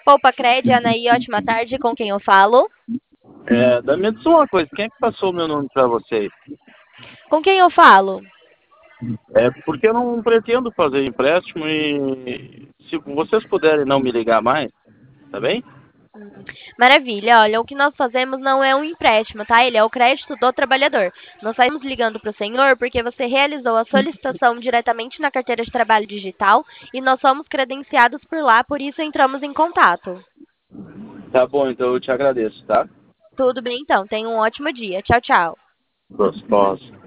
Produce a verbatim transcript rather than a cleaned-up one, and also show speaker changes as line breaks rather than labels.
Poupa Cred, Anaí, ótima tarde, com quem eu falo?
É, da me diz uma coisa, quem é que passou o meu nome para vocês?
Com quem eu falo?
É porque eu não pretendo fazer empréstimo e se vocês puderem não me ligar mais, tá bem?
Maravilha, olha, o que nós fazemos não é um empréstimo, tá? Ele é o crédito do trabalhador. Nós estamos ligando para o senhor porque você realizou a solicitação diretamente na carteira de trabalho digital e nós somos credenciados por lá, por isso entramos em contato.
Tá bom, então eu te agradeço, tá?
Tudo bem, então. Tenha um ótimo dia. Tchau, tchau.
Gostosa.